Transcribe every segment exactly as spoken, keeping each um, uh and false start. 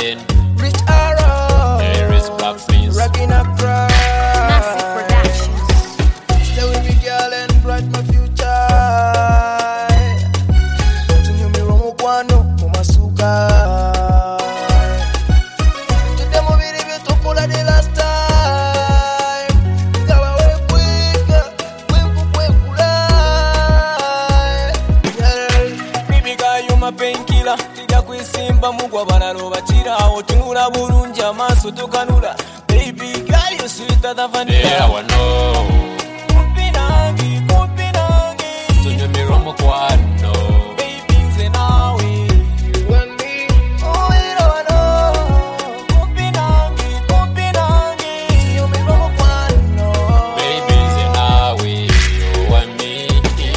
Garden. Rich Arrow. There is Black Prince. Rockin' a cry. Massive Productions. Stay with me, girl, and bright my future. Tunyumi wa mukwano mumasuka. Today mo biri bitokola the last time. Gawa we kwika, kwenku kwekula. Baby girl, you my painkiller. Tija kwisimba mugwa banalo bachira. Otunula bulungi amaso tokanula. Baby girl, you sweeter than vanilla. Yeah, I know. Kupinangi, kupinangi. Tunyumi romo kwano. Baby, nze nawe. You and me. Oh, you don't know. Kupinangi, kupinangi. Tunyumi romo kwano. Baby, nze nawe, you and me.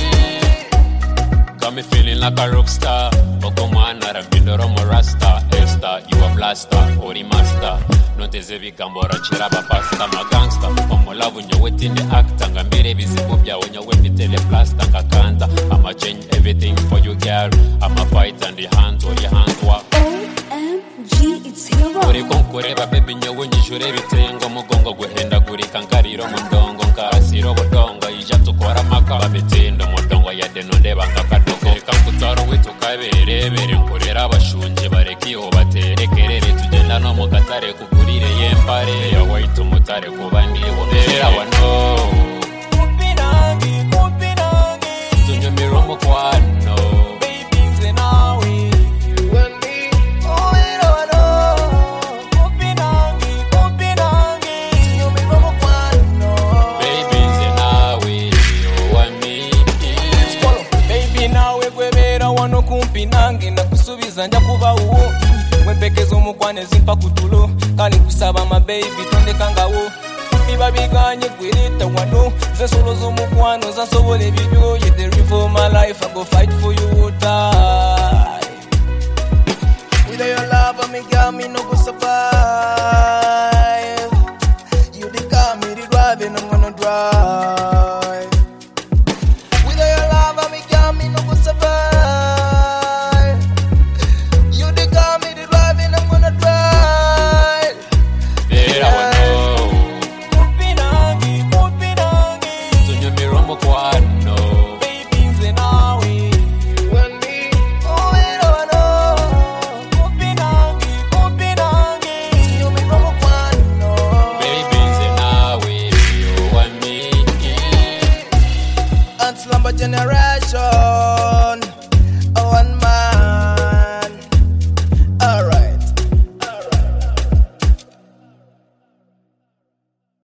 Got me feeling like a rock star. Okomwana rabindo romo rasta. Esther, you a blaster, ori master. Nonteze bigambo rachira bapasta magangsta. Omulavu nyowe tindi actor. Ngambire bizibu byawe nyowe mbitele plasta ngakanta. I'ma change everything for you girl. I'ma fight and the hands or your hands walk. O M G, it's Hero. Uri konkureba baby nyowe njishure bitengo mugongo guhenda gurika nkariro mundongo nkarasiro bodongo ija tukora maka babitindo mundongo ya denondeba nkakadogo reka nkutaro witu kaberebere nkorera abashunje barekiho baterekerere tugenda no mu katare kugurire yempare ya waitu mutare kubandiwo bera wano Kupinangi, kupinangi. tunyumi romo kwano Baby, nze nawe. You and me. Oh, you don't know. Kupinangi, kupinangi. Tunyumi romo kwano. baby nze nawe you and me. Baby nawe gwebera wano kumpi nange nakusubiza nja kuba uwo mwepekeza omukwane zimpa kutulo kali kusaba ma baby tondekangawo biba biganye gwirita wano zensolo z'omukwano zansobola ebibyo you the reason for my life I go fight for you all time with your love me girl me no go survive you the car me the drive and I'm gonna drive. With your love, me girl, me no go survive. You the car, me the drive, and I'm gonna drive. Bera wano Kupinangi, kupinangi. tunyumi romo kwano Baby, nze nawe. You and me. Oh, you don't know. Kupinangi, kupinangi. Tunyumi romo kwano. baby nze nawe you and me. Anti-Lamba generation.